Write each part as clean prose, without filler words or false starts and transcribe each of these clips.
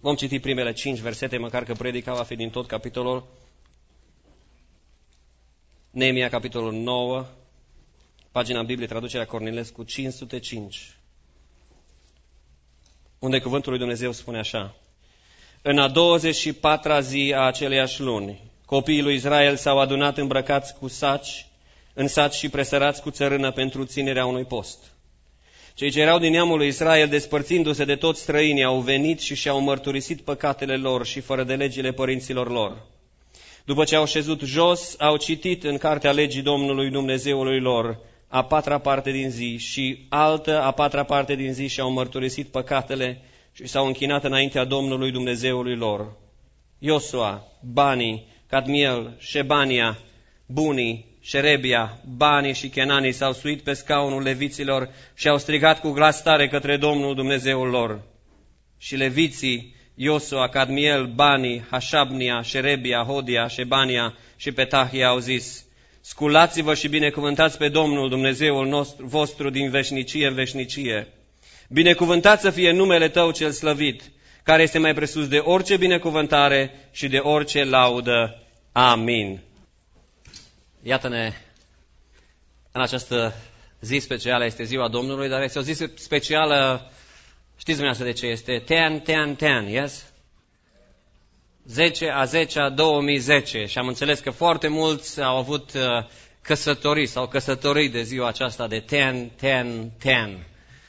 Vom citi primele 5 versete, măcar că predica va fi din tot capitolul. Neemia, capitolul 9, pagina Bibliei, traducerea Cornilescu, 505. Unde cuvântul lui Dumnezeu spune așa: În a 24-a zi a aceleiași luni, copiii lui Israel s-au adunat îmbrăcați cu saci, în saci și presărați cu țărână pentru ținerea unui post. Cei ce erau din neamul lui Israel, despărțindu-se de toți străinii, au venit și și-au mărturisit păcatele lor și fără de legile părinților lor. După ce au șezut jos, au citit în cartea legii Domnului Dumnezeului lor a 4-a parte din zi și altă a 4-a parte din zi și-au mărturisit păcatele și s-au închinat înaintea Domnului Dumnezeului lor. Iosua, Bani, Cadmiel, Șebania, Bunii, Șerebia, Banii și Chenanii s-au suit pe scaunul leviților și au strigat cu glas tare către Domnul Dumnezeul lor. Și leviții, Iosua, Cadmiel, Banii, Hașabnia, Șerebia, Hodia, Șebania și Petahia au zis: Sculați-vă și binecuvântați pe Domnul Dumnezeul vostru din veșnicie în veșnicie. Binecuvântat să fie numele Tău cel slăvit, care este mai presus de orice binecuvântare și de orice laudă. Amin. Iată-ne, în această zi specială, este ziua Domnului, dar este o zi specială, știți dumneavoastră de ce este? 10, yes? 10/10/2010 și am înțeles că foarte mulți au avut căsătorii sau căsătorii de ziua aceasta de 10.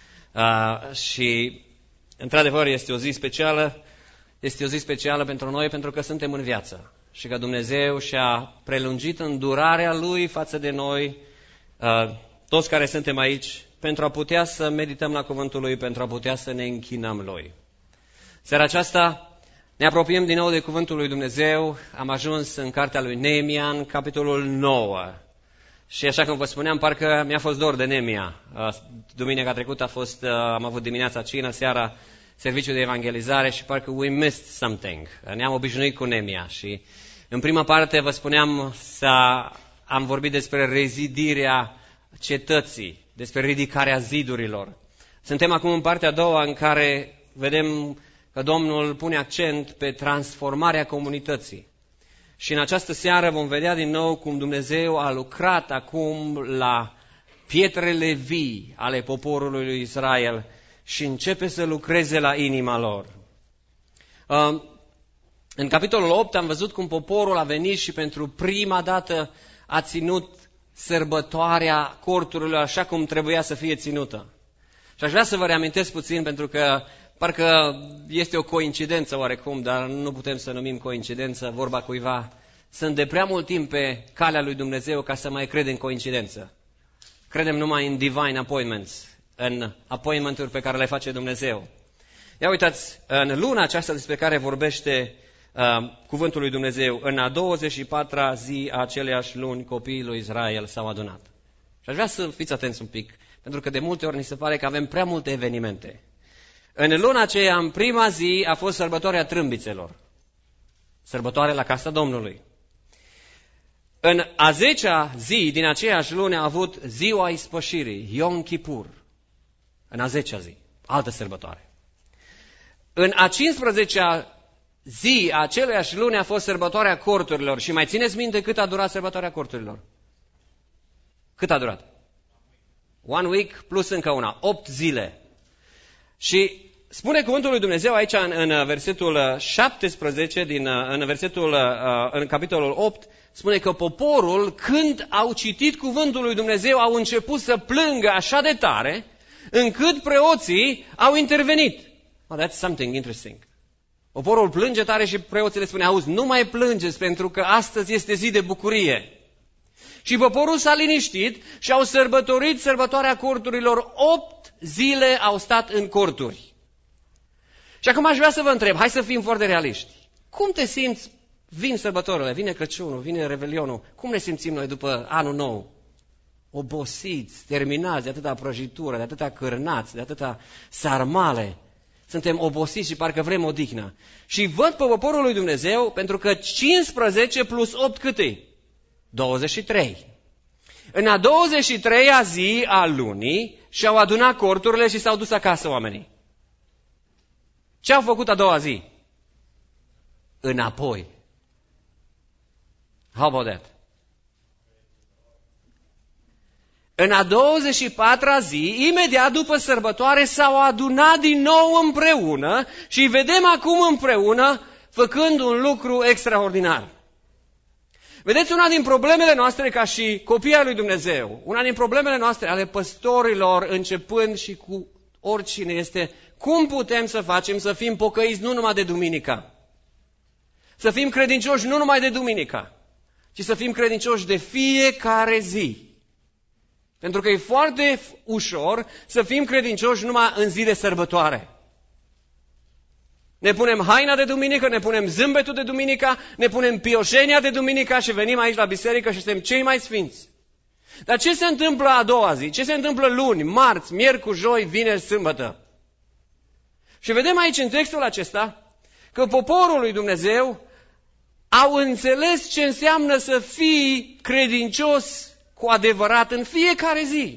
Și într-adevăr este o zi specială, este o zi specială pentru noi pentru că suntem în viață și că Dumnezeu și-a prelungit îndurarea Lui față de noi, toți care suntem aici, pentru a putea să medităm la cuvântul Lui, pentru a putea să ne închinăm Lui. Seara aceasta ne apropiem din nou de cuvântul lui Dumnezeu, am ajuns în cartea lui Neemia, în capitolul 9. Și așa cum vă spuneam, parcă mi-a fost dor de Neemia. Duminica trecută am avut dimineața cină, seara serviciu de evangelizare și parcă we missed something. Ne-am obișnuit cu Neemia și în prima parte vă spuneam am vorbit despre rezidirea cetății, despre ridicarea zidurilor. Suntem acum în partea a doua în care vedem că Domnul pune accent pe transformarea comunității. Și în această seară vom vedea din nou cum Dumnezeu a lucrat acum la pietrele vii ale poporului lui Israel și începe să lucreze la inima lor. În capitolul 8 am văzut cum poporul a venit și pentru prima dată a ținut sărbătoarea corturilor așa cum trebuia să fie ținută. Și aș vrea să vă reamintesc puțin pentru că parcă este o coincidență oarecum, dar nu putem să numim coincidență, vorba cuiva. Sunt de prea mult timp pe calea lui Dumnezeu ca să mai credem în coincidență. Credem numai în divine appointments, în appointment-uri pe care le face Dumnezeu. Ia uitați, în luna aceasta despre care vorbește cuvântul lui Dumnezeu, în a 24-a zi a aceleiași luni, copiii lui Israel s-au adunat. Și aș vrea să fiți atenți un pic, pentru că de multe ori ni se pare că avem prea multe evenimente. În luna aceea, în prima zi, a fost sărbătoarea trâmbițelor. Sărbătoare la casa Domnului. În a 10-a zi din aceeași lună a avut ziua ispășirii, Yom Kippur. În a 10-a zi, altă sărbătoare. În a 15-a zi a aceleiași luni a fost sărbătoarea corturilor. Și mai țineți minte cât a durat sărbătoarea corturilor? Cât a durat? 1 week plus încă una, 8 zile. Și spune cuvântul lui Dumnezeu aici în versetul 17, în capitolul 8, spune că poporul, când au citit cuvântul lui Dumnezeu, au început să plângă așa de tare, încât preoții au intervenit. Oh, that's something interesting. Poporul plânge tare și preoții le spune: auzi, nu mai plângeți pentru că astăzi este zi de bucurie. Și poporul s-a liniștit și au sărbătorit sărbătoarea corturilor. 8 zile au stat în corturi. Și acum aș vrea să vă întreb, hai să fim foarte realiști. Cum te simți? Vin sărbătorile, vine Crăciunul, vine Revelionul. Cum ne simțim noi după anul nou? Obosiți, terminați de atâta prăjitură, de atâta cârnați, de atâta sarmale. Suntem obosiți și parcă vrem odihnă. Și văd pe poporul lui Dumnezeu, pentru că 15 plus 8 cât e? 23. În a 23-a zi a lunii și-au adunat corturile și s-au dus acasă oamenii. Ce au făcut a doua zi? înapoi. How about that? În a 24-a zi, imediat după sărbătoare, s-au adunat din nou împreună și îi vedem acum împreună făcând un lucru extraordinar. Vedeți, una din problemele noastre ca și copii ai lui Dumnezeu, una din problemele noastre ale păstorilor, începând și cu oricine, este cum putem să facem să fim pocăiți nu numai de duminica. Să fim credincioși nu numai de duminica, ci să fim credincioși de fiecare zi. Pentru că e foarte ușor să fim credincioși numai în zi de sărbătoare. Ne punem haina de duminică, ne punem zâmbetul de duminică, ne punem pioșenia de duminică și venim aici la biserică și suntem cei mai sfinți. Dar ce se întâmplă a doua zi? Ce se întâmplă luni, marți, miercuri, joi, vineri, sâmbătă? Și vedem aici în textul acesta că poporul lui Dumnezeu au înțeles ce înseamnă să fii credincios cu adevărat în fiecare zi.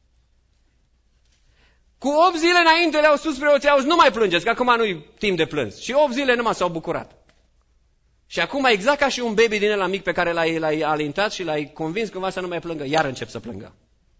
Cu 8 zile înainte le-au spus preoții, auzi, nu mai plângeți, că acum nu-i timp de plâns. Și 8 zile numai s-au bucurat. Și acum, exact ca și un baby din ăla mic pe care l-ai alintat și l-ai convins cumva să nu mai plângă, iar încep să plângă.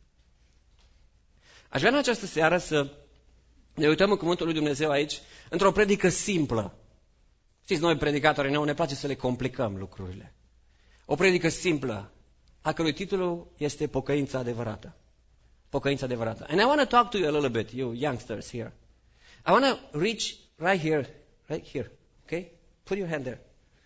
Aș vrea în această seară să ne uităm în cuvântul lui Dumnezeu aici, într-o predică simplă. Știți, noi predicatorii ne place să le complicăm lucrurile. O predică simplă, a cărui titlul este Pocăința adevărată. Pocăința adevărată. And I want to talk to you a little bit, you youngsters here. I want to reach right here, okay? Put your hand there.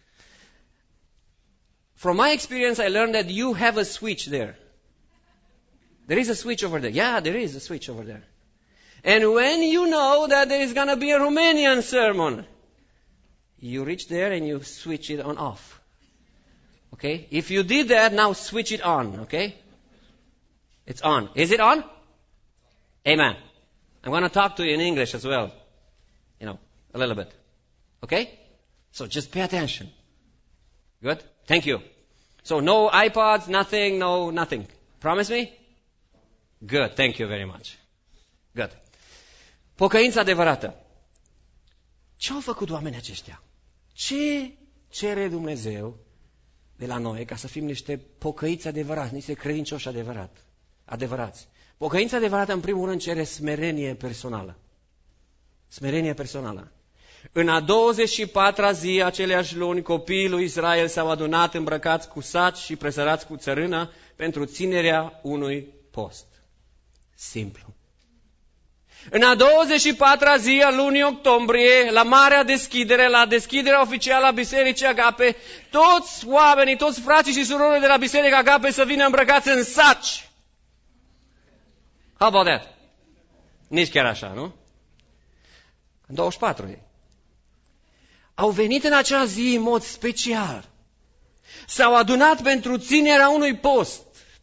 From my experience, I learned that you have a switch there. There is a switch over there. Yeah, there is a switch over there. And when you know that there is going to be a Romanian sermon, you reach there and you switch it on off. Okay? If you did that, now switch it on, okay? It's on. Is it on? Amen. I'm going to talk to you in English as well. A little bit. Okay? So just pay attention. Good? Thank you. So no iPods, nothing. Promise me? Good. Thank you very much. Good. Pocăința adevărată. Ce au făcut oamenii aceștia? Ce cere Dumnezeu de la noi ca să fim niște pocăiți adevărați, niște credincioși adevărați? Pocăința adevărată, în primul rând, cere smerenie personală. Smerenie personală. În a 24-a zi, aceleași luni, copiii lui Israel s-au adunat îmbrăcați cu saci și presărați cu țărână pentru ținerea unui post. Simplu. În a 24-a zi a lunii octombrie, la marea deschidere, la deschiderea oficială a Bisericii Agape, toți oamenii, toți frații și surorile de la Biserica Agape să vină îmbrăcați în saci. How about that? Nici chiar așa, nu? În 24 ei. Au venit în acea zi în mod special. S-au adunat pentru ținerea unui post.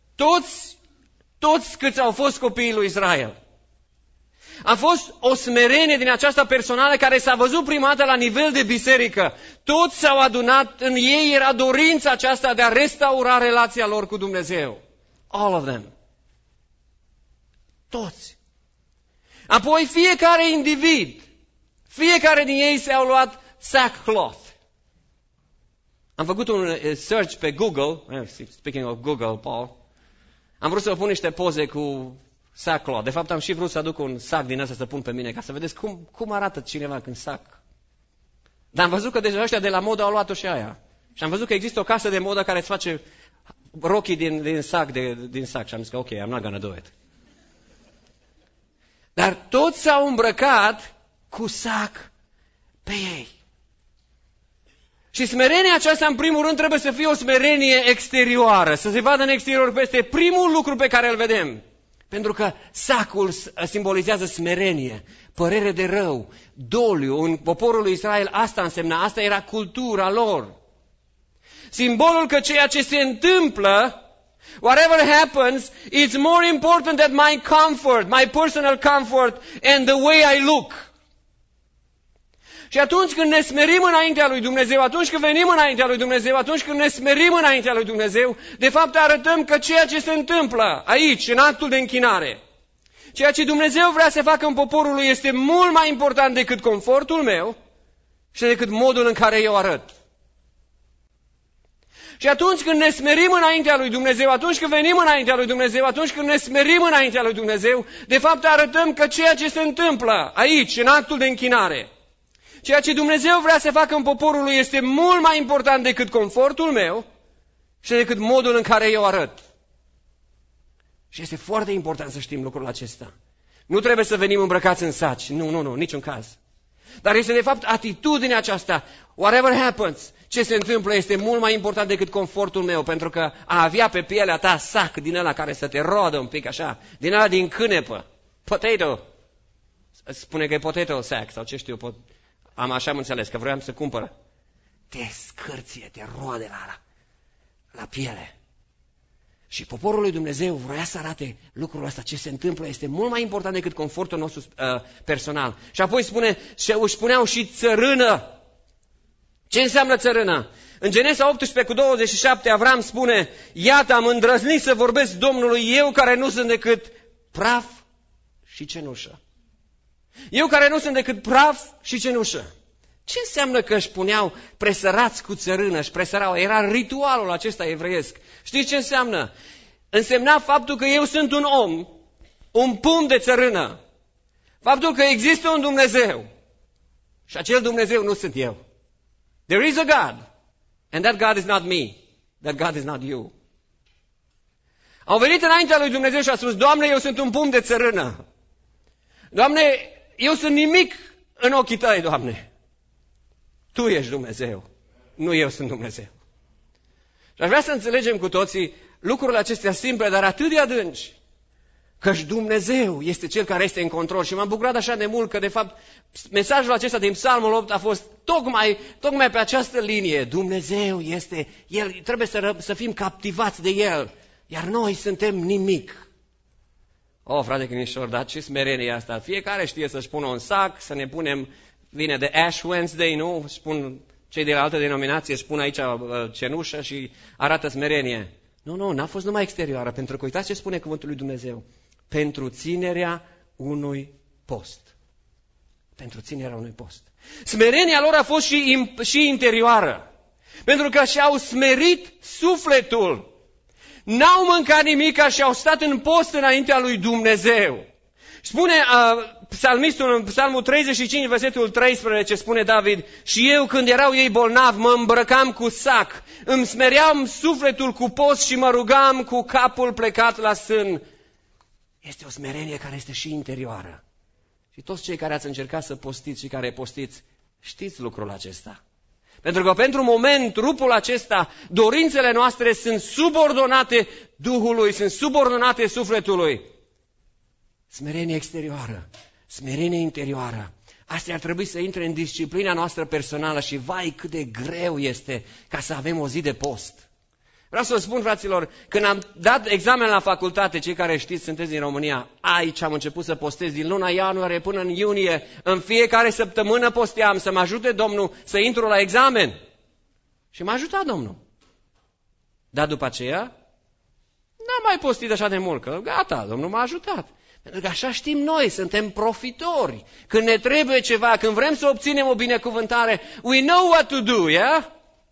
Toți câți au fost copiii lui Israel. A fost o smerenie din aceasta personală care s-a văzut prima dată la nivel de biserică. Toți s-au adunat, în ei era dorința aceasta de a restaura relația lor cu Dumnezeu. All of them. Toți. Apoi fiecare individ, fiecare din ei s-au luat sackcloth. Am făcut un search pe Google, speaking of Google, Paul, am vrut să vă pun niște poze cu sackcloth. De fapt, am și vrut să aduc un sac din ăsta să pun pe mine, ca să vedeți cum arată cineva când sac. Dar am văzut că deja ăștia de la modă au luat-o și aia. Și am văzut că există o casă de modă care îți face rochii din sac. Și am zis că ok, I'm not gonna do it. Dar toți s-au îmbrăcat cu sac pe ei. Și smerenia aceasta, în primul rând, trebuie să fie o smerenie exterioară, să se vadă în exterior. Este primul lucru pe care îl vedem. Pentru că sacul simbolizează smerenie, părere de rău, doliu. În poporul lui Israel asta însemna, asta era cultura lor. Simbolul că ceea ce se întâmplă, whatever happens, it's more important than my comfort, my personal comfort and the way I look. Și atunci când ne smerim înaintea lui Dumnezeu, atunci când venim înaintea lui Dumnezeu, atunci când ne smerim înaintea lui Dumnezeu, de fapt arătăm că ceea ce se întâmplă aici, în actul de închinare, ceea ce Dumnezeu vrea să facă în poporul lui este mult mai important decât confortul meu și decât modul în care eu arăt. Și atunci când ne smerim înaintea lui Dumnezeu, atunci când venim înaintea lui Dumnezeu, atunci când ne smerim înaintea lui Dumnezeu, de fapt arătăm că ceea ce se întâmplă aici, în actul de închinare, ceea ce Dumnezeu vrea să facă în poporul lui este mult mai important decât confortul meu și decât modul în care eu arăt. Și este foarte important să știm lucrul acesta. Nu trebuie să venim îmbrăcați în saci, nu, niciun caz. Dar este de fapt atitudinea aceasta, whatever happens, ce se întâmplă este mult mai important decât confortul meu, pentru că a avea pe pielea ta sac din ăla care să te rodă un pic așa, din ăla din cânepă, potato, spune că e potato sack sau ce știu, așa am înțeles, că vroiam să cumpăr. Te scârție, te roade la piele. Și poporul lui Dumnezeu vrea să arate lucrul ăsta, ce se întâmplă, este mult mai important decât confortul nostru personal. Și apoi își spuneau și țărână. Ce înseamnă țărână? În Genesa 18:27 Avram spune, iată am îndrăznit să vorbesc Domnului, eu care nu sunt decât praf și cenușă. Eu care nu sunt decât praf și cenușă. Ce înseamnă că își puneau presărați cu țărână, își presărau? Era ritualul acesta evreiesc. Știți ce înseamnă? Însemna faptul că eu sunt un om, un pumn de țărână. Faptul că există un Dumnezeu. Și acel Dumnezeu nu sunt eu. There is a God. And that God is not me. That God is not you. Au venit înaintea lui Dumnezeu și a spus, Doamne, eu sunt un pumn de țărână. Doamne, eu sunt nimic în ochii tăi, Doamne. Tu ești Dumnezeu, nu eu sunt Dumnezeu. Și aș vrea să înțelegem cu toții lucrurile acestea simple, dar atât de adânci, căci Dumnezeu este Cel care este în control. Și m-am bucurat așa de mult că, de fapt, mesajul acesta din Psalmul 8 a fost tocmai pe această linie. Dumnezeu este, El trebuie să fim captivați de El, iar noi suntem nimic. Frate Chinișor, dar ce smerenie e asta? Fiecare știe să-și pună un sac, să ne punem... Vine de Ash Wednesday, nu? Spun cei de la altă denominație, spun aici cenușă și arată smerenie. Nu, n-a fost numai exterioară, pentru că uitați ce spune cuvântul lui Dumnezeu. Pentru ținerea unui post. Pentru ținerea unui post. Smerenia lor a fost și interioară. Pentru că și-au smerit sufletul. N-au mâncat nimic și au stat în post înaintea lui Dumnezeu. Spune psalmistul în Psalmul 35, versetul 13, spune David, și eu când erau ei bolnavi mă îmbrăcam cu sac, îmi smeream sufletul cu post și mă rugam cu capul plecat la sân. Este o smerenie care este și interioară. Și toți cei care ați încercat să postiți și care postiți, știți lucrul acesta. Pentru că pentru moment, trupul acesta, dorințele noastre sunt subordonate Duhului, sunt subordonate sufletului. Smerenie exterioară, smerenie interioară. Astea ar trebui să intre în disciplina noastră personală și vai cât de greu este ca să avem o zi de post. Vreau să vă spun, fraților, când am dat examen la facultate, cei care știți, sunteți din România, aici am început să postez din luna ianuarie până în iunie, în fiecare săptămână posteam să mă ajute Domnul să intru la examen. Și m-a ajutat Domnul. Dar după aceea, n-am mai postit așa de mult, că gata, Domnul m-a ajutat. Pentru că așa știm noi, suntem profitori. Când ne trebuie ceva, când vrem să obținem o binecuvântare, we know what to do, yeah?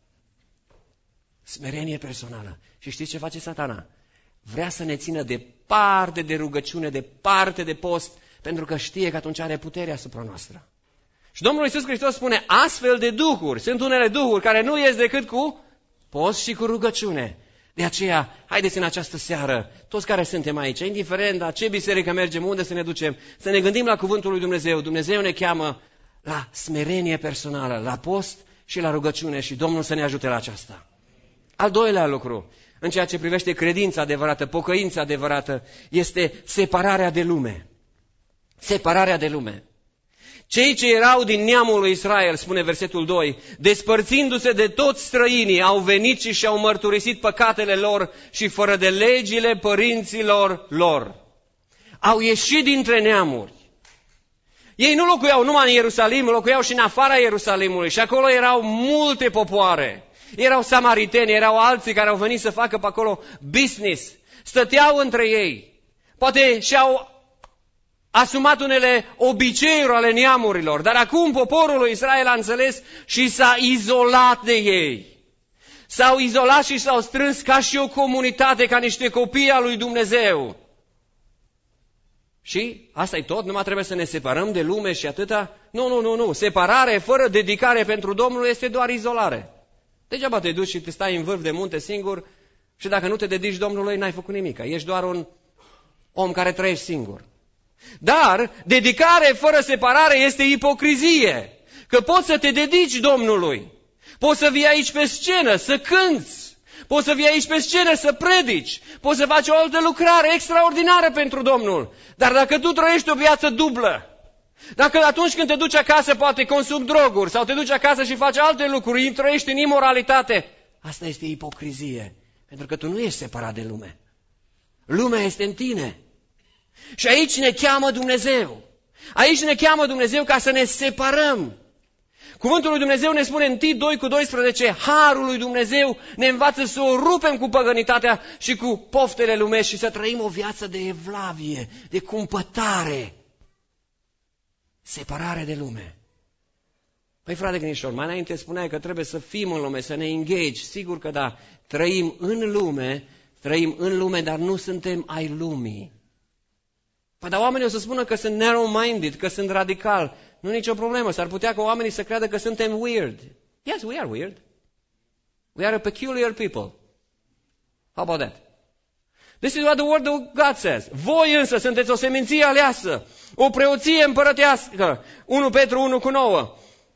Smerenie personală. Și știți ce face Satana? Vrea să ne țină departe de rugăciune, departe de post, pentru că știe că atunci are putere asupra noastră. Și Domnul Iisus Hristos spune, astfel de duhuri, sunt unele duhuri care nu ies decât cu post și cu rugăciune. De aceea, haideți în această seară, toți care suntem aici, indiferent la ce biserică mergem, unde să ne ducem, să ne gândim la cuvântul lui Dumnezeu. Dumnezeu ne cheamă la smerenie personală, la post și la rugăciune și Domnul să ne ajute la aceasta. Al doilea lucru, în ceea ce privește credința adevărată, pocăința adevărată, este separarea de lume. Separarea de lume. Cei ce erau din neamul lui Israel, spune versetul 2, despărțindu-se de toți străinii, au venit și și-au mărturisit păcatele lor și fără de legile părinților lor. Au ieșit dintre neamuri. Ei nu locuiau numai în Ierusalim, locuiau și în afara Ierusalimului și acolo erau multe popoare. Erau samariteni, erau alții care au venit să facă pe acolo business. Stăteau între ei. Poate și-au asumat unele obiceiuri ale neamurilor, dar acum poporul lui Israel a înțeles și s-a izolat de ei. S-au izolat și s-au strâns ca și o comunitate, ca niște copii al lui Dumnezeu. Și asta e tot? Numai trebuie să ne separăm de lume și atâta? Nu. Separare fără dedicare pentru Domnul este doar izolare. Degeaba te duci și te stai în vârf de munte singur și dacă nu te dedici Domnului, n-ai făcut nimic. Ești doar un om care trăiești singur. Dar dedicare fără separare este ipocrizie. Că poți să te dedici Domnului. Poți să vii aici pe scenă, să cânți. Poți să vii aici pe scenă, să predici. Poți să faci o altă lucrare extraordinară pentru Domnul. Dar dacă tu trăiești o viață dublă, dacă atunci când te duci acasă poate consumi droguri sau te duci acasă și faci alte lucruri, trăiești în imoralitate, asta este ipocrizie. Pentru că tu nu ești separat de lume. Lumea este în tine. Și aici ne cheamă Dumnezeu. Aici ne cheamă Dumnezeu ca să ne separăm. Cuvântul lui Dumnezeu ne spune în Tit 2:12, harul lui Dumnezeu ne învață să o rupem cu păgănitatea și cu poftele lumești și să trăim o viață de evlavie, de cumpătare. Separare de lume. Păi frate Gnișor, mai înainte spuneai că trebuie să fim în lume, să ne engage. Sigur că da, trăim în lume, dar nu suntem ai lumii. Păi dar oamenii o să spună că sunt narrow-minded, că sunt radical. Nu e nicio problemă, s-ar putea ca oamenii să creadă că suntem weird. Yes, we are weird. We are a peculiar people. How about that? This is what the word of God says. Voi însă sunteți o seminție aleasă, o preoție împărătească. 1 Petru 1:9.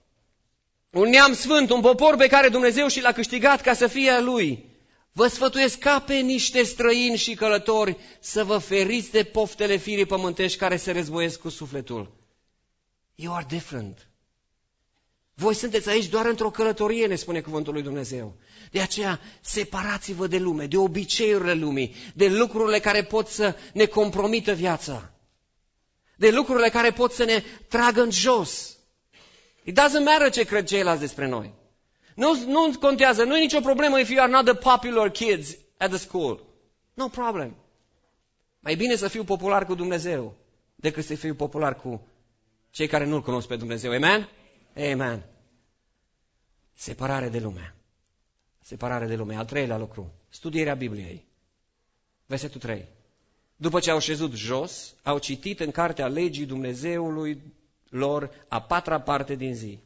Un neam sfânt, un popor pe care Dumnezeu și l-a câștigat ca să fie a Lui. Vă sfătuiesc ca pe niște străini și călători să vă feriți de poftele firii pământești care se războiesc cu sufletul. You are different. Voi sunteți aici doar într-o călătorie, ne spune cuvântul lui Dumnezeu. De aceea, separați-vă de lume, de obiceiurile lumii, de lucrurile care pot să ne compromită viața, de lucrurile care pot să ne tragă în jos. It doesn't matter ce cred ceilalți despre noi. Nu contează, nu e nicio problemă if you are not the popular kids at the school. No problem. Mai bine să fiu popular cu Dumnezeu decât să fiu popular cu cei care nu-L cunosc pe Dumnezeu. Amen? Amen. Separare de lume. Separare de lume. Al treilea lucru. Studierea Bibliei. Versetul 3. După ce au șezut jos, au citit în cartea legii Dumnezeului lor a 4-a parte din zi.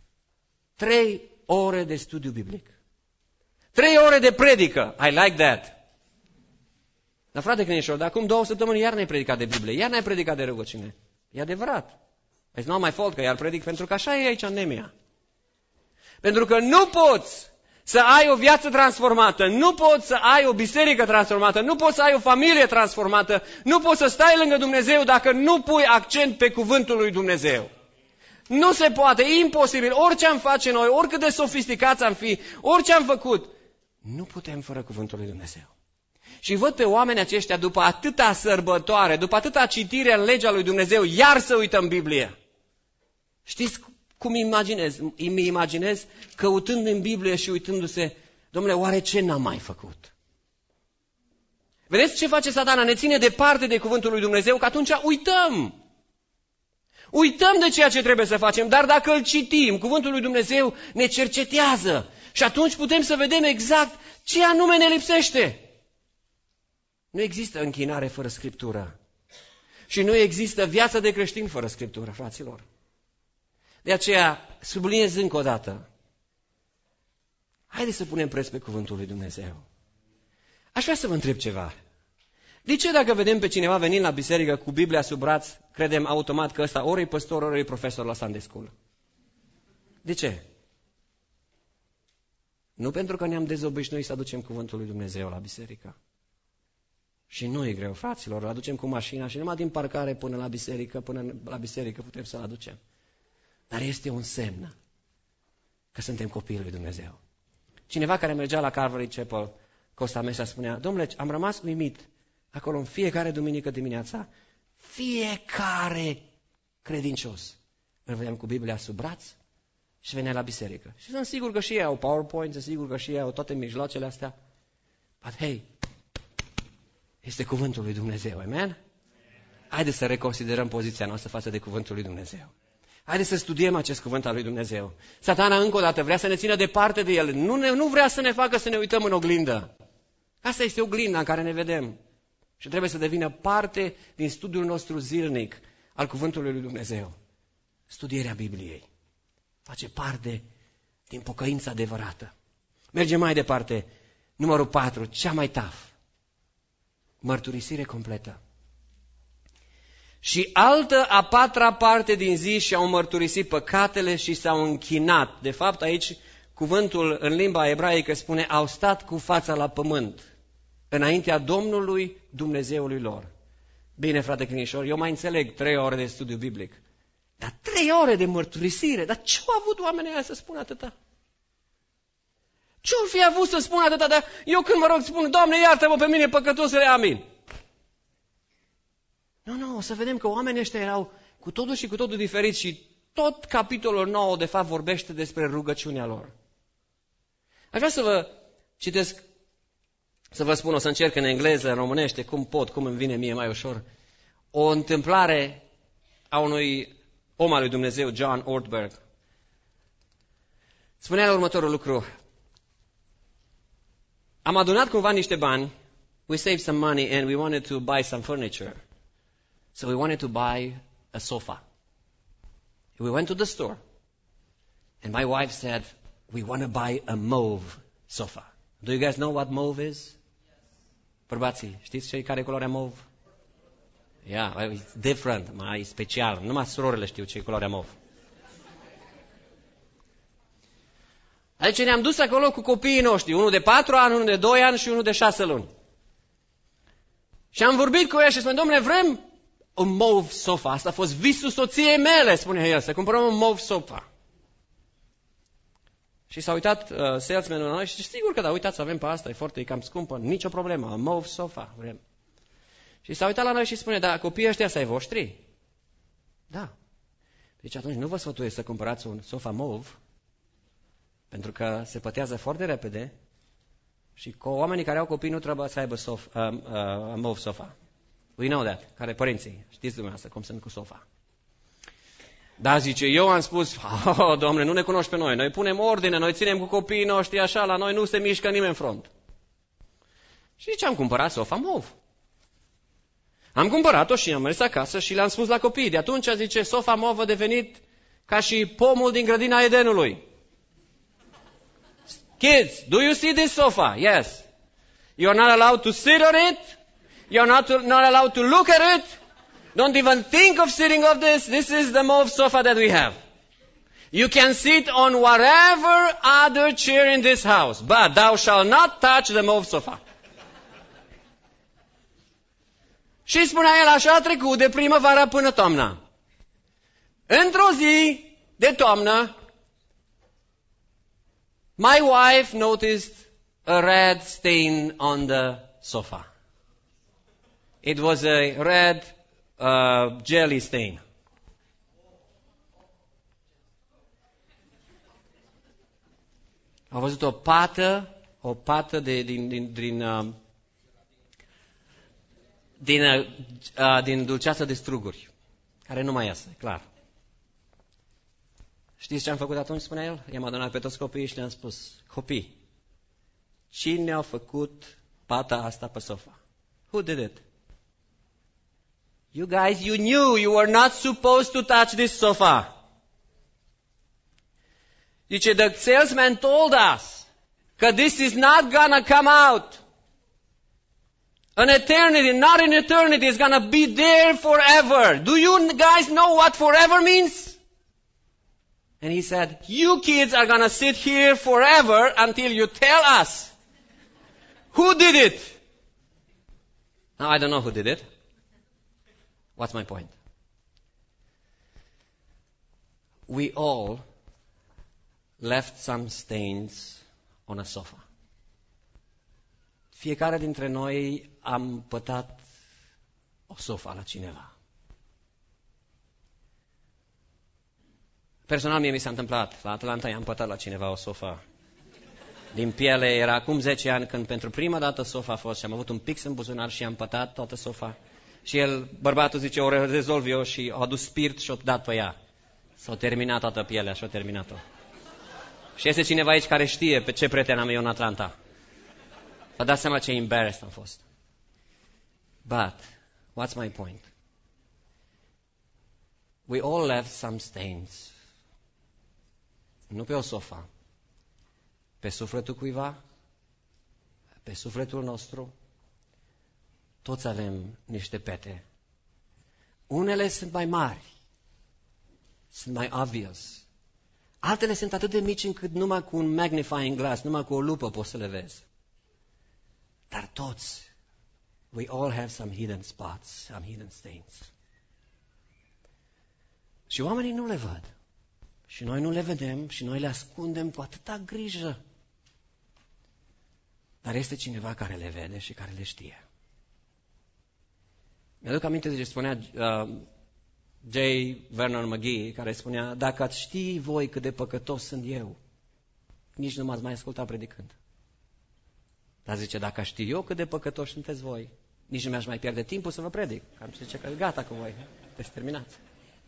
3 ore de studiu biblic. 3 ore de predică. I like that. Dar frate Crinișor, de acum 2 săptămâni iar n-ai predicat de Biblie, iar n-ai predicat de rugăciune. E adevărat. It's not my fault că iar predic, pentru că așa e aici în Nemia. Pentru că nu poți să ai o viață transformată, nu poți să ai o biserică transformată, nu poți să ai o familie transformată, nu poți să stai lângă Dumnezeu dacă nu pui accent pe cuvântul lui Dumnezeu. Nu se poate, e imposibil. Orice am face noi, oricât de sofisticați am fi, orice am făcut, nu putem fără cuvântul lui Dumnezeu. Și văd pe oamenii aceștia, după atâta sărbătoare, după atâta citire în legea lui Dumnezeu, iar să uită în Biblie. Știți cum îmi imaginez căutând în Biblie și uitându-se, domnule, oare ce n-am mai făcut? Vedeți ce face Satana? Ne ține departe de cuvântul lui Dumnezeu, că atunci uităm. Uităm de ceea ce trebuie să facem, dar dacă îl citim, cuvântul lui Dumnezeu ne cercetează și atunci putem să vedem exact ce anume ne lipsește. Nu există închinare fără Scriptură și nu există viață de creștin fără Scriptură, fraților. De aceea, subliniez încă o dată, haideți să punem preț pe cuvântul lui Dumnezeu. Aș vrea să vă întreb ceva. De ce dacă vedem pe cineva venind la biserică cu Biblia sub braț, credem automat că ăsta ori e păstor, ori e profesor la Sunday School? De ce? Nu pentru că ne-am dezobișnuit să aducem cuvântul lui Dumnezeu la biserică. Și nu e greu, fraților, îl aducem cu mașina și numai din parcare până la biserică putem să-l aducem. Dar este un semn că suntem copiii lui Dumnezeu. Cineva care mergea la Calvary Chapel, Costa Mesa, spunea, domnule, am rămas uimit acolo în fiecare duminică dimineața, fiecare credincios îl vedeam cu Biblia sub braț și venea la biserică. Și sunt sigur că și ei au PowerPoint, sunt sigur că și ei au toate mijloacele astea. But hey, este cuvântul lui Dumnezeu, amen? Haideți să reconsiderăm poziția noastră față de cuvântul lui Dumnezeu. Haideți să studiem acest cuvânt al lui Dumnezeu. Satana încă o dată vrea să ne țină departe de el. Nu vrea să ne facă să ne uităm în oglindă. Asta este oglinda în care ne vedem. Și trebuie să devină parte din studiul nostru zilnic al cuvântului lui Dumnezeu. Studierea Bibliei face parte din pocăința adevărată. Mergem mai departe. Numărul 4, cea mai tough. Mărturisire completă. Și altă a patra parte din zi și-au mărturisit păcatele și s-au închinat. De fapt, aici cuvântul în limba ebraică spune au stat cu fața la pământ înaintea Domnului Dumnezeului lor. Bine, frate Crinișor, eu mai înțeleg 3 ore de studiu biblic. Dar 3 ore de mărturisire? Dar ce-au avut oamenii ăia să spună atâta? Ce-or fi avut să spună atâta? Dar eu când mă rog spun, Doamne, iartă-mă pe mine păcătosule, amin. Nu, o să vedem că oamenii ăștia erau cu totul și cu totul diferiți și tot capitolul 9 de fapt vorbește despre rugăciunea lor. Aș vrea să vă citesc, să vă spun, o să încerc în engleză, în românește, cum îmi vine mie mai ușor, o întâmplare a unui om al lui Dumnezeu, John Ortberg. Spunea următorul lucru. Am adunat cumva niște bani, we saved some money and we wanted to buy some furniture. So we wanted to buy a sofa. We went to the store and my wife said, we want to buy a mauve sofa. Do you guys know what mauve is? Bărbații, știți care e culoarea mauve? Yeah, it's different, mai special. Numai surorile știu ce e culoarea mauve. Aici ne-am dus acolo cu copiii noștri, unul de 4 ani, unul de 2 ani și unul de 6 luni. Și am vorbit cu ea și spune, domnule, vrem un mauve sofa. Asta a fost visul soției mele, spune el, să cumpărăm un mauve sofa. Și s-a uitat salesmanul la noi și sigur că da, uitați, avem pe asta, e cam scumpă, nicio problemă, un mauve sofa vrem. Și s-a uitat la noi și spune, da, copiii ăștia să ai voștri? Da. Deci atunci nu vă sfătuiesc să cumpărați un sofa mauve, pentru că se pătează foarte repede și oamenii care au copii nu trebuie să aibă mauve sofa. We know that, care părinții, știți dumneavoastră cum sunt cu sofa. Da, zice, eu am spus, Doamne, nu ne cunoști pe noi punem ordine, noi ținem cu copiii noștri așa, la noi nu se mișcă nimeni în front. Și zice, am cumpărat sofa mauve. Am cumpărat-o și am mers acasă și le-am spus la copii. De atunci, zice, sofa mauve a devenit ca și pomul din grădina Edenului. Kids, do you see this sofa? Yes. You are not allowed to sit on it. You are not allowed to look at it. Don't even think of sitting on this. This is the mauve sofa that we have. You can sit on whatever other chair in this house, but thou shalt not touch the mauve sofa. Și spunea el, așa a trecut de primăvara până toamna. Într-o zi de toamnă, my wife noticed a red stain on the sofa. It was a red jelly stain. Am văzut o pată din dulceață de struguri, care nu mai iasă, clar. Știți ce am făcut atunci, spunea el? I-am adunat pe toți copiii și le-am spus, copii, cine a făcut pata asta pe sofa? Who did it? You guys, you knew you were not supposed to touch this sofa. Zice, the salesman told us that this is not gonna come out. An eternity, not an eternity, is gonna be there forever. Do you guys know what forever means? And he said, you kids are gonna sit here forever until you tell us who did it. Now, I don't know who did it. What's my point? We all left some stains on a sofa. Fiecare dintre noi am pătat o sofa la cineva. Personal, mie mi s-a întâmplat. La Atlanta i-am pătat la cineva o sofa din piele. Era acum 10 ani când pentru prima dată sofa a fost și am avut un pix în buzunar și am pătat toată sofa. Și el, bărbatul zice, o rezolv eu și a adus spirit și o dat pe ea. S-a terminat toată pielea și a terminat-o. Și este cineva aici care știe pe ce prieten am eu în Atlanta. Vă dați seama ce embarrassed am fost. But, what's my point? We all left some stains. Nu pe o sofa. Pe sufletul cuiva, pe sufletul nostru. Toți avem niște pete. Unele sunt mai mari. Sunt mai obvious. Altele sunt atât de mici încât numai cu un magnifying glass, numai cu o lupă poți să le vezi. Dar toți, we all have some hidden spots, some hidden stains. Și oamenii nu le văd. Și noi nu le vedem și noi le ascundem cu atâta grijă. Dar este cineva care le vede și care le știe. Mi-aduc aminte de ce spunea J. Vernon McGee, care spunea, dacă ați ști voi cât de păcătos sunt eu, nici nu m-ați mai ascultat predicând. Dar zice, dacă aș ști eu cât de păcătoși sunteți voi, nici nu mi-aș mai pierde timpul să vă predic. Am zice că gata cu voi, deci terminați.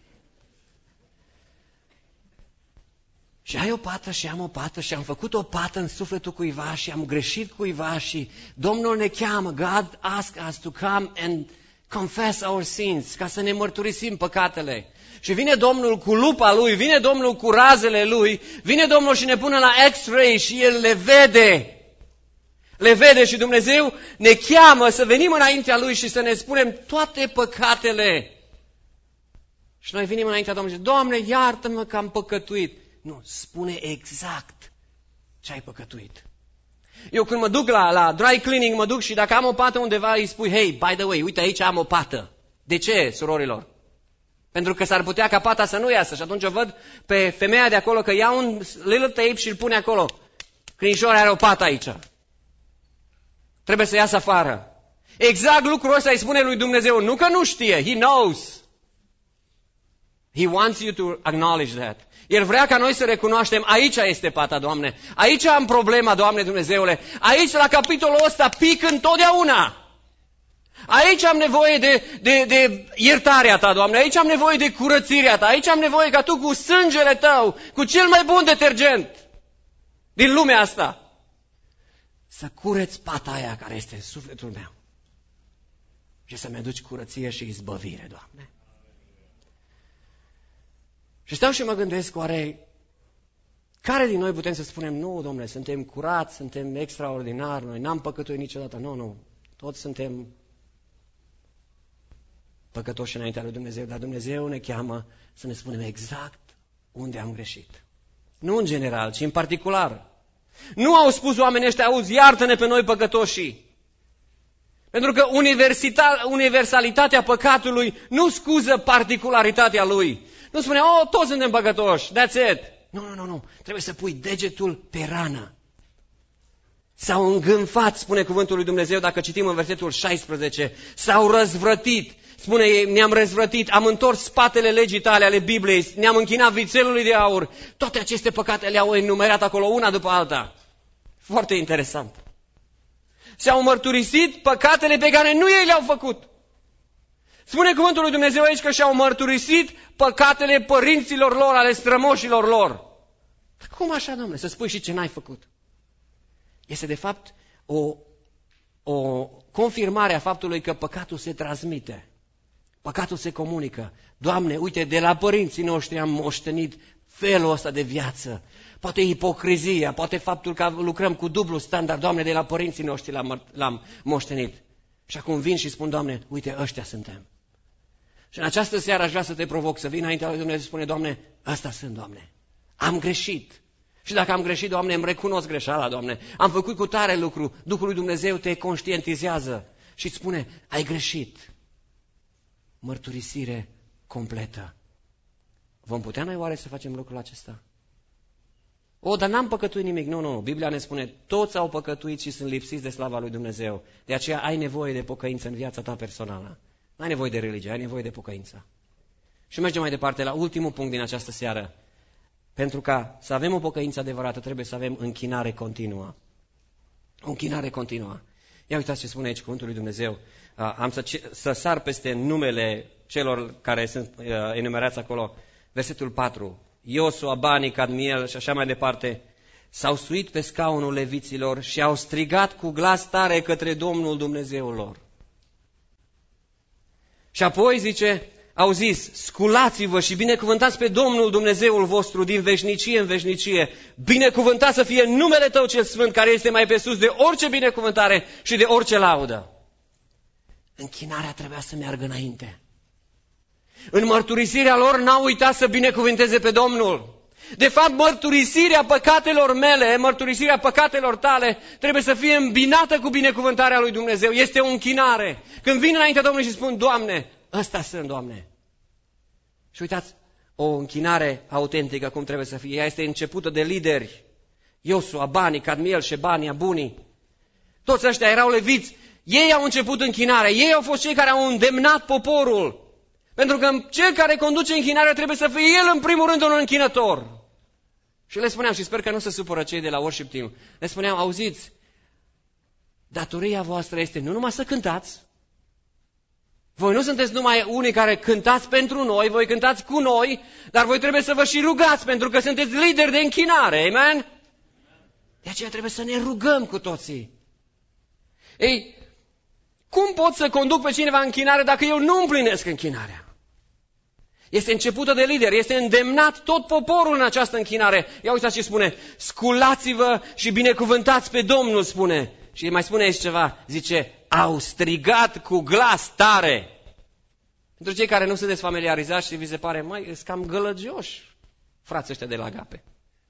Și ai o pată și am o pată și am făcut o pată în sufletul cuiva și am greșit cuiva și Domnul ne cheamă, God ask us to come and confess our sins, ca să ne mărturisim păcatele. Și vine Domnul cu lupa Lui, vine Domnul cu razele Lui, vine Domnul și ne pune la X-ray și El le vede. Le vede și Dumnezeu ne cheamă să venim înaintea Lui și să ne spunem toate păcatele. Și noi venim înaintea Domnului și Doamne, iartă-mă că am păcătuit. Nu, spune exact ce ai păcătuit. Eu când mă duc la dry cleaning, mă duc și dacă am o pată undeva îi spui, hey, by the way, uite aici am o pată. De ce, surorilor? Pentru că s-ar putea ca pata să nu iasă și atunci o văd pe femeia de acolo că ia un little tape și îl pune acolo. Crinișoara are o pată aici. Trebuie să iasă afară. Exact lucrul ăsta îi spune lui Dumnezeu. Nu că nu știe, He knows. He wants you to acknowledge that. El vrea ca noi să recunoaștem, aici este pata, Doamne. Aici am problema, Doamne Dumnezeule. Aici, la capitolul ăsta, pic întotdeauna. Aici am nevoie de iertarea Ta, Doamne. Aici am nevoie de curățirea Ta. Aici am nevoie ca Tu cu sângele Tău, cu cel mai bun detergent din lumea asta, să cureți pata aia care este în sufletul meu. Și să-mi aduci curăție și izbăvire, Doamne. Și stau și mă gândesc, oare, care din noi putem să spunem, nu, Domnule, suntem curați, suntem extraordinari, noi n-am păcătuit niciodată. Nu, toți suntem păcătoși înaintea lui Dumnezeu, dar Dumnezeu ne cheamă să ne spunem exact unde am greșit. Nu în general, ci în particular. Nu au spus oamenii ăștia, auzi, iartă-ne pe noi păcătoșii. Pentru că universalitatea păcatului nu scuză particularitatea lui. Nu spune, toți suntem păcătoși, that's it. Nu. Trebuie să pui degetul pe rană. S-au îngânfat, spune cuvântul lui Dumnezeu, dacă citim în versetul 16. S-au răzvrătit. Spune, ne-am răzvrătit, am întors spatele legii tale ale Bibliei, ne-am închinat vițelului de aur. Toate aceste păcate le-au enumerat acolo, una după alta. Foarte interesant. Și-au mărturisit păcatele pe care nu ei le-au făcut. Spune cuvântul lui Dumnezeu aici că și-au mărturisit păcatele părinților lor, ale strămoșilor lor. Dar cum așa, Domnule, să spui și ce n-ai făcut? Este de fapt o confirmare a faptului că păcatul se transmite. Păcatul se comunică. Doamne, uite, de la părinții noștri am moștenit felul ăsta de viață. Poate ipocrizia, poate faptul că lucrăm cu dublu standard. Doamne, de la părinții noștri l-am moștenit. Și acum vin și spun, Doamne, uite, ăștia suntem. Și în această seară aș vrea să te provoc, să vin înaintea lui Dumnezeu și spune, Doamne, ăsta sunt, Doamne. Am greșit. Și dacă am greșit, Doamne, îmi recunosc greșeala, Doamne. Am făcut cu tare lucru. Duhul lui Dumnezeu te conștientizează și îți spune, ai greșit. Mărturisire completă. Vom putea noi oare să facem lucrul acesta? Dar n-am păcătuit nimic. Nu. Biblia ne spune, toți au păcătuit și sunt lipsiți de slava lui Dumnezeu. De aceea ai nevoie de pocăință în viața ta personală. Nu ai nevoie de religie, ai nevoie de pocăință. Și mergem mai departe la ultimul punct din această seară. Pentru ca să avem o pocăință adevărată, trebuie să avem închinare continuă. O închinare continuă. Ia uitați ce spune aici cuvântul lui Dumnezeu. Am să sar peste numele celor care sunt enumerați acolo. Versetul 4. Iosua, Bani, Cadmiel și așa mai departe s-au suit pe scaunul leviților și au strigat cu glas tare către Domnul Dumnezeul lor. Și apoi zice, au zis, sculați-vă și binecuvântați pe Domnul Dumnezeul vostru din veșnicie în veșnicie. Binecuvântat să fie numele Tău cel sfânt, care este mai pe sus de orice binecuvântare și de orice laudă. Închinarea trebuia să meargă înainte. În mărturisirea lor n-au uitat să binecuvânteze pe Domnul. De fapt, mărturisirea păcatelor mele, mărturisirea păcatelor tale, trebuie să fie îmbinată cu binecuvântarea lui Dumnezeu. Este o închinare. Când vin înaintea Domnului și spun, Doamne, ăsta sunt, Doamne. Și uitați, o închinare autentică cum trebuie să fie. Ea este începută de lideri. Iosua, Bani, Cadmiel, Șebania, Bunii. Toți ăștia erau leviți. Ei au început închinarea. Ei au fost cei care au îndemnat poporul. Pentru că cel care conduce închinarea trebuie să fie el în primul rând un închinător. Și le spuneam, și sper că nu se supără cei de la worship team, le spuneam, auziți, datoria voastră este nu numai să cântați, voi nu sunteți numai unii care cântați pentru noi, voi cântați cu noi, dar voi trebuie să vă și rugați, pentru că sunteți lideri de închinare, amen? De aceea trebuie să ne rugăm cu toții. Ei, cum pot să conduc pe cineva în închinare dacă eu nu împlinesc închinarea? Este începută de lideri, este îndemnat tot poporul în această închinare. Ia uitați ce spune, sculați-vă și binecuvântați pe Domnul, spune. Și mai spune aici ceva, zice, au strigat cu glas tare. Pentru cei care nu sunteți familiarizați și vi se pare, mai sunt cam gălăgioși, frații ăștia de la Agape.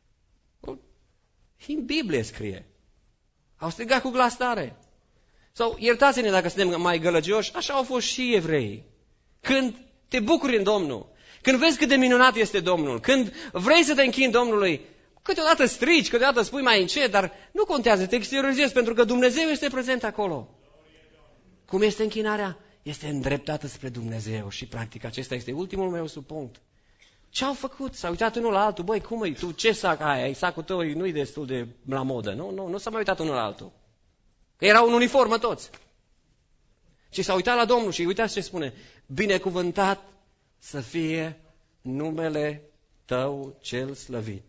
În Biblie scrie, au strigat cu glas tare. Sau iertați-ne dacă suntem mai gălăgioși, așa au fost și evreii. Când te bucuri în Domnul, când vezi cât de minunat este Domnul, când vrei să te închini Domnului, câteodată strici, câteodată spui mai încet, dar nu contează, te exteriorizezi, pentru că Dumnezeu este prezent acolo. Cum este închinarea? Este îndreptată spre Dumnezeu și practic acesta este ultimul meu subpunct. Ce au făcut? S-au uitat unul la altul, băi, cum e, tu ce sac ai? Sacul tău nu-i destul de la modă, nu s-a mai uitat unul la altul. Că erau în uniformă toți. Și s-a uitat la Domnul și uitați ce spune, binecuvântat să fie numele Tău cel slăvit.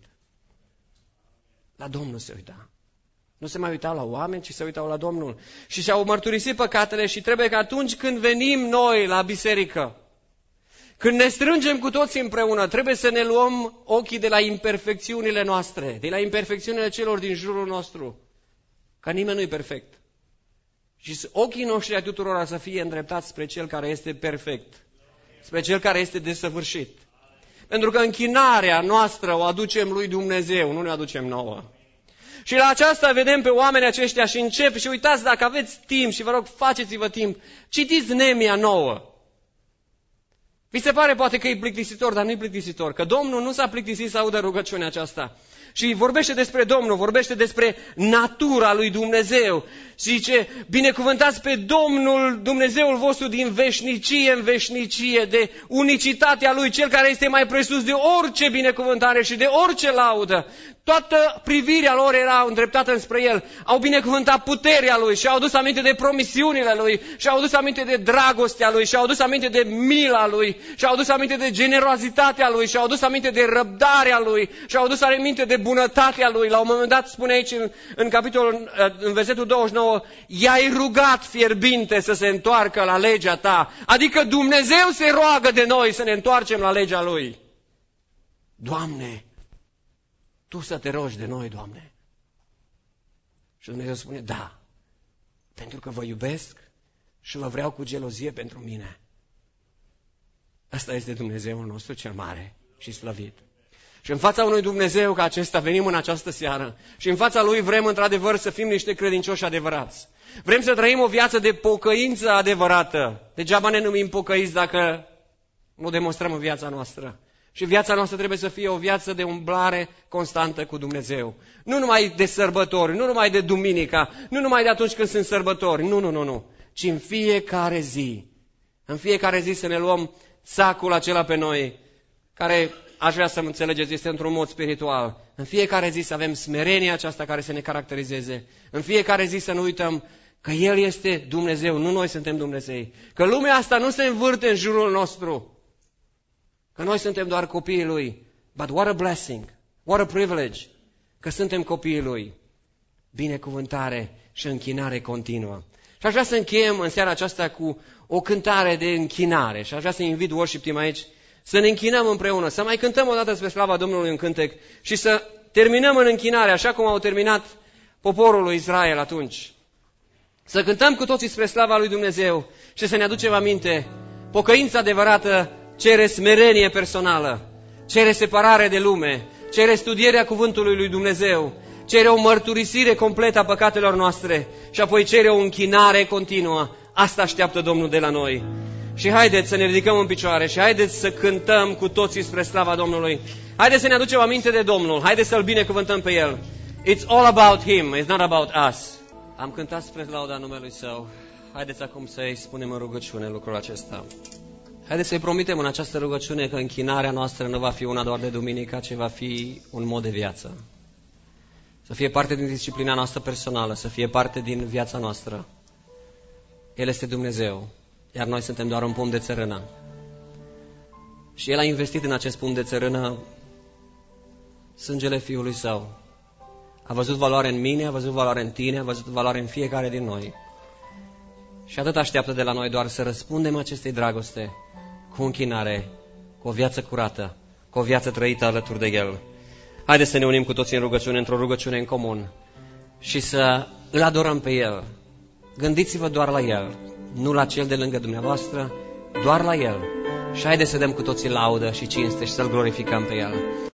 La Domnul se uita. Nu se mai uitau la oameni, ci se uitau la Domnul. Și și-au mărturisit păcatele și trebuie că atunci când venim noi la biserică, când ne strângem cu toții împreună, trebuie să ne luăm ochii de la imperfecțiunile noastre, de la imperfecțiunile celor din jurul nostru. Că nimeni nu e perfect. Și ochii noștri a tuturor să fie îndreptați spre Cel care este perfect, spre Cel care este desăvârșit. Pentru că închinarea noastră o aducem lui Dumnezeu, nu ne aducem nouă. Și la aceasta vedem pe oamenii aceștia și încep și uitați, dacă aveți timp și vă rog, faceți-vă timp, citiți Neemia 9. Vi se pare poate că e plictisitor, dar nu e plictisitor, că Domnul nu s-a plictisit să audă rugăciunea aceasta. Și vorbește despre Domnul, vorbește despre natura lui Dumnezeu. Și zice, binecuvântați pe Domnul Dumnezeul vostru din veșnicie în veșnicie, de unicitatea Lui, Cel care este mai presus de orice binecuvântare și de orice laudă. Toată privirea lor era îndreptată înspre El. Au binecuvântat puterea Lui și au adus aminte de promisiunile Lui și au adus aminte de dragostea Lui și au adus aminte de mila Lui și au adus aminte de generozitatea Lui și au adus aminte de răbdarea Lui și au adus aminte de bunătatea Lui. La un moment dat spune aici în capitolul, în versetul 29, i-ai rugat fierbinte să se întoarcă la legea ta. Adică Dumnezeu se roagă de noi să ne întoarcem la legea Lui. Doamne, Tu să te rogi de noi, Doamne. Și Dumnezeu spune, da, pentru că vă iubesc și vă vreau cu gelozie pentru mine. Asta este Dumnezeul nostru cel mare și slăvit. Și în fața unui Dumnezeu ca acesta venim în această seară și în fața Lui vrem într-adevăr să fim niște credincioși adevărați. Vrem să trăim o viață de pocăință adevărată. Degeaba ne numim pocăiți dacă nu demonstrăm în viața noastră. Și viața noastră trebuie să fie o viață de umblare constantă cu Dumnezeu. Nu numai de sărbători, nu numai de duminica, nu numai de atunci când sunt sărbători, nu, ci în fiecare zi. În fiecare zi să ne luăm sacul acela pe noi, care, aș vrea să înțelegeți, este într-un mod spiritual. În fiecare zi să avem smerenia aceasta care să ne caracterizeze. În fiecare zi să nu uităm că El este Dumnezeu, nu noi suntem Dumnezei. Că lumea asta nu se învârte în jurul nostru. Că noi suntem doar copiii Lui. But what a blessing, what a privilege, că suntem copiii Lui. Binecuvântare și închinare continuă. Și aș vrea să încheiem în seara aceasta cu o cântare de închinare. Și aș vrea să invit worship team aici să ne închinăm împreună, să mai cântăm o dată spre slava Domnului în cântec și să terminăm în închinare, așa cum au terminat poporul lui Israel atunci. Să cântăm cu toții spre slava lui Dumnezeu și să ne aducem aminte, pocăința adevărată cere smerenie personală, cere separare de lume, cere studierea cuvântului lui Dumnezeu, cere o mărturisire completă a păcatelor noastre și apoi cere o închinare continuă. Asta așteaptă Domnul de la noi. Și haideți să ne ridicăm în picioare și haideți să cântăm cu toții spre slava Domnului. Haideți să ne aducem aminte de Domnul, haideți să-L binecuvântăm pe El. It's all about Him, it's not about us. Am cântat spre lauda numelui Său. Haideți acum să-i spunem în rugăciune lucrul acesta. Haideți să-i promitem în această rugăciune că închinarea noastră nu va fi una doar de duminică, ci va fi un mod de viață. Să fie parte din disciplina noastră personală, să fie parte din viața noastră. El este Dumnezeu, iar noi suntem doar un pom de țărână. Și El a investit în acest pom de țărână sângele Fiului Său. A văzut valoare în mine, a văzut valoare în tine, a văzut valoare în fiecare din noi. Și atât așteaptă de la noi doar să răspundem acestei dragoste cu închinare, cu o viață curată, cu o viață trăită alături de El. Haideți să ne unim cu toții în rugăciune, într-o rugăciune în comun și să Îl adorăm pe El. Gândiți-vă doar la El, nu la cel de lângă dumneavoastră, doar la El. Și haideți să dăm cu toții laudă și cinste și să-L glorificăm pe El.